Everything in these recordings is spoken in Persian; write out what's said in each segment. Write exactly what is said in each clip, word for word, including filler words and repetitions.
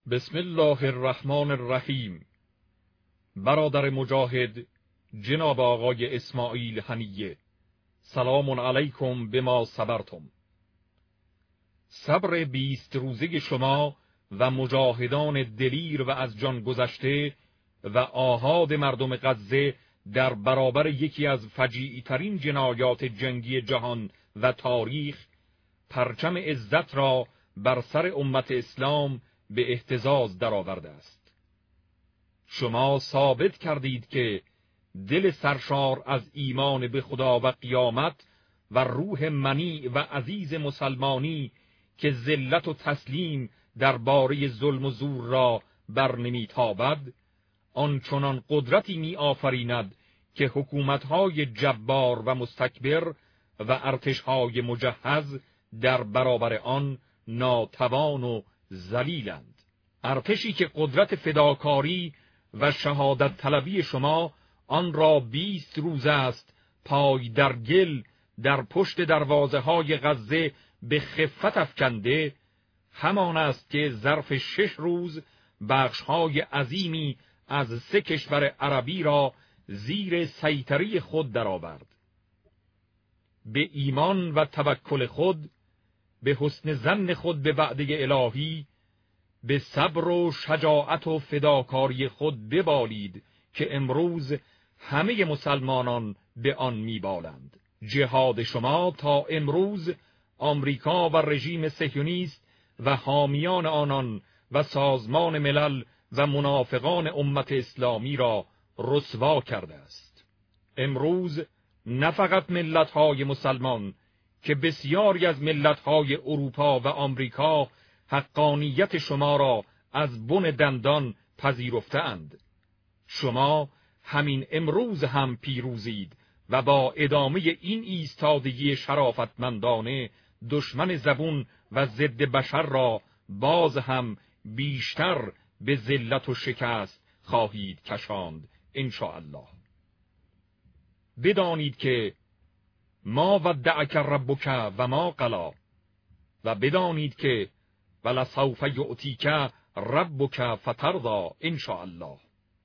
بسم الله الرحمن الرحیم. برادر مجاهد جناب آقای اسماعیل حنیه، سلام علیکم بما صبرتم. صبر بیست روزه شما و مجاهدان دلیر و از جان گذشته و آحاد مردم غزه در برابر یکی از فجیعی ترین جنایات جنگی جهان و تاریخ، پرچم عزت را بر سر امت اسلام به اهتزاز درآورده است. شما ثابت کردید که دل سرشار از ایمان به خدا و قیامت و روح منیع و عزیز مسلمانی که ذلت و تسلیم درباره ظلم و زور را بر نمیتابد، آنچنان قدرتی می آفریند که حکومت‌های جبار و مستکبر و ارتش‌های مجهز در برابر آن ناتوان و ذلیلند. ارتشی که قدرت فداکاری و شهادت طلبی شما آن را بیست روز است پای در گل در پشت دروازه های غزه به خفت افکنده، همان است که ظرف شش روز بخش های عظیمی از سه کشور عربی را زیر سیطره خود درآورد. به ایمان و توکل خود، به حسن ظن خود به وعده الهی، به صبر و شجاعت و فداکاری خود ببالید که امروز همه مسلمانان به آن میبالند. جهاد شما تا امروز آمریکا و رژیم صهیونیست و حامیان آنان و سازمان ملل و منافقان امت اسلامی را رسوا کرده است. امروز نه فقط ملت‌های مسلمان که بسیاری از ملت‌های اروپا و آمریکا حقانیت شما را از بن دندان پذیرفتند، شما همین امروز هم پیروزید و با ادامه این ایستادگی شرافتمندانه دشمن زبون و ضد بشر را باز هم بیشتر به ذلت و شکست خواهید کشاند انشاءالله. بدانید که ما ودعک ربک و ما قلی، و بدانید که ولسوف یعطیک ربک فترضی انشاءالله.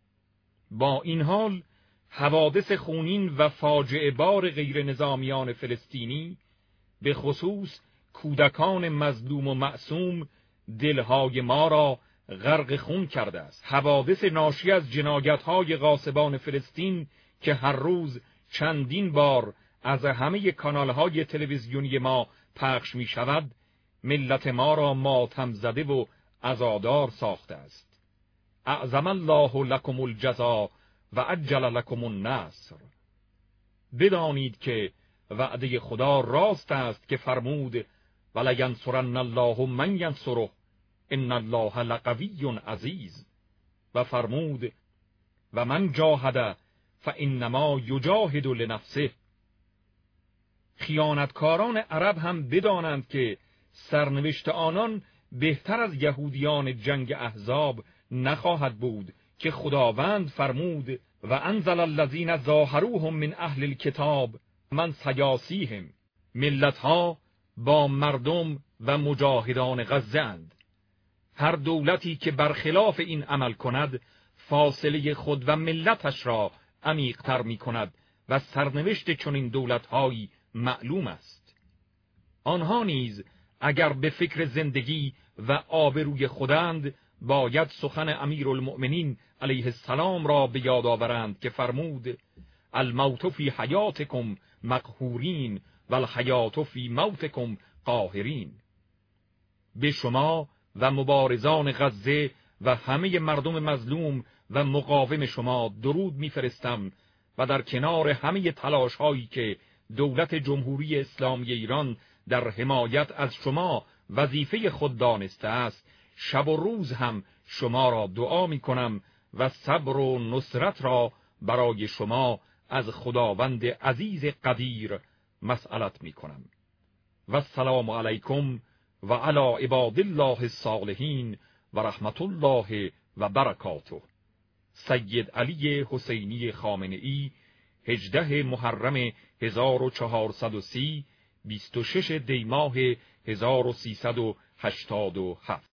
با این حال حوادث خونین و فاجعه بار غیر نظامیان فلسطینی، به خصوص کودکان مظلوم و معصوم، دلهای ما را غرق خون کرده است. حوادث ناشی از جنایت‌های غاصبان فلسطین که هر روز چندین بار از همه کانال‌های تلویزیونی ما پخش می‌شود، ملت ما را ماتم زده و عزادار ساخته است. اعظم الله لکم الجزا و عجل لکم النصر. بدانید که وعده خدا راست است که فرمود ولینصرن الله من ینصره ان الله لقوی عزیز، و فرمود و من جاهد فانما یجاهد لنفسه. خیانتکاران عرب هم بدانند که سرنوشت آنان بهتر از یهودیان جنگ احزاب نخواهد بود که خداوند فرمود و انزل الذین ظاهروهم من اهل الکتاب من سیاسیهم. ملتها با مردم و مجاهدان غزه اند. هر دولتی که برخلاف این عمل کند فاصله خود و ملتش را عمیق‌تر می کند و سرنوشت چنین دولت‌هایی معلوم است. آنها نیز اگر به فکر زندگی و آبروی خودند، باید سخن امیرالمؤمنین علیه السلام را به یاد آورند که فرمود الموت فی حیاتکم مقهورین و الحیات فی موتکم قاهرین. به شما و مبارزان غزه و همه مردم مظلوم و مقاوم شما درود میفرستم و در کنار همه تلاش هایی که دولت جمهوری اسلامی ایران در حمایت از شما وظیفه خود دانسته است، شب و روز هم شما را دعا می کنم و صبر و نصرت را برای شما از خداوند عزیز قدیر مسئلت می کنم. و السلام علیکم و علی عباد الله الصالحین و رحمت الله و برکاته. سید علی حسینی خامنه‌ای، هجدهم محرم هزار و چهارصد و سی، بیست و شش دی ماه هزار و سیصد و هشتاد و هفت.